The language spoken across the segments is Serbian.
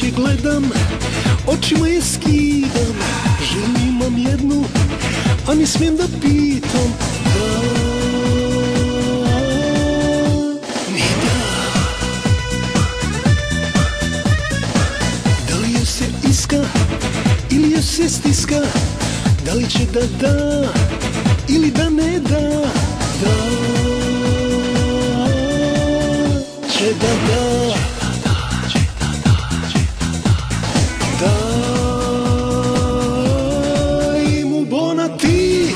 je gledam, očima je skidam. Želju imam jednu, a ne smijem da pitam. Da, ni da. Da li joj se iska ili joj se stiska? Da li će da da ili da ne da? Da će da da. Daj mu bona ti,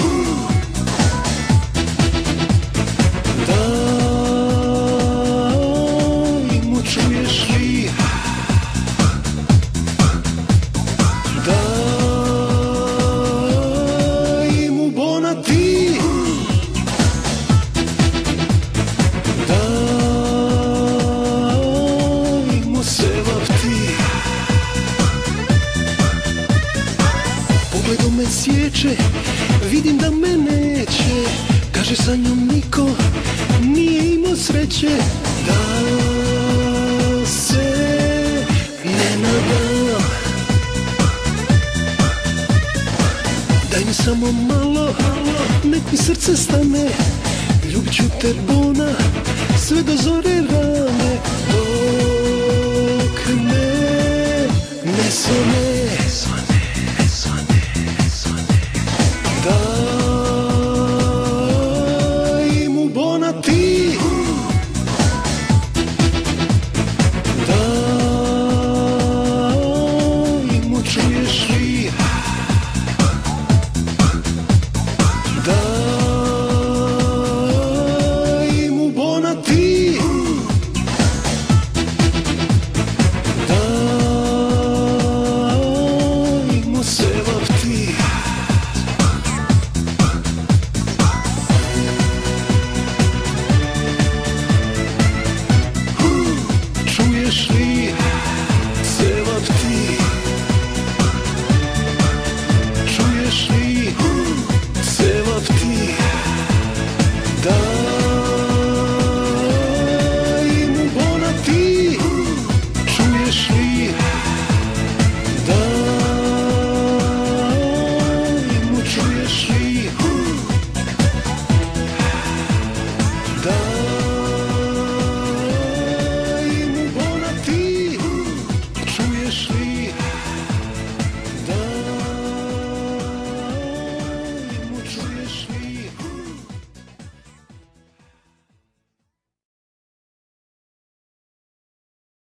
daj mu čuješ li, daj mu bona ti, daj mu sevav ti. Pogledom me sječe, vidim da me neće. Kaže sa njom niko nije imao sreće. Da se ne nadam. Daj mi samo malo, nek mi srce stane. Ljubit ću te bona, sve do zore rane. Dok ne svane.